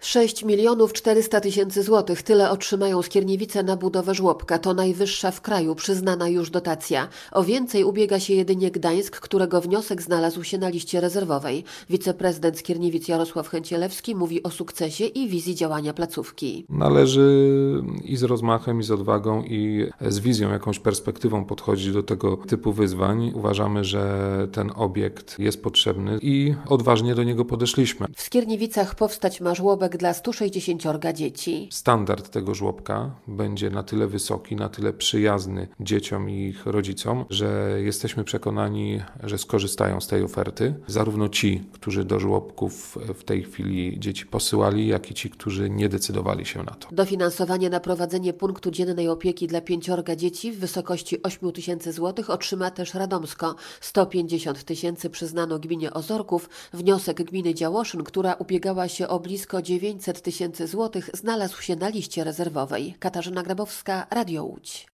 6 400 000 złotych. Tyle otrzymają Skierniewice na budowę żłobka. To najwyższa w kraju przyznana już dotacja. O więcej ubiega się jedynie Gdańsk, którego wniosek znalazł się na liście rezerwowej. Wiceprezydent Skierniewic Jarosław Chęcielewski mówi o sukcesie i wizji działania placówki. Należy i z rozmachem, i z odwagą, i z wizją, jakąś perspektywą podchodzić do tego typu wyzwań. Uważamy, że ten obiekt jest potrzebny i odważnie do niego podeszliśmy. W Skierniewicach powstać ma żłobek dla 160 dzieci. Standard tego żłobka będzie na tyle wysoki, na tyle przyjazny dzieciom i ich rodzicom, że jesteśmy przekonani, że skorzystają z tej oferty. Zarówno ci, którzy do żłobków w tej chwili dzieci posyłali, jak i ci, którzy nie decydowali się na to. Dofinansowanie na prowadzenie punktu dziennej opieki dla 5 dzieci w wysokości 8 000 złotych otrzyma też Radomsko. 150 000 przyznano gminie Ozorków. Wniosek gminy Działoszyn, która ubiegała się o blisko 900 000 złotych, znalazł się na liście rezerwowej. Katarzyna Grabowska, Radio Łódź.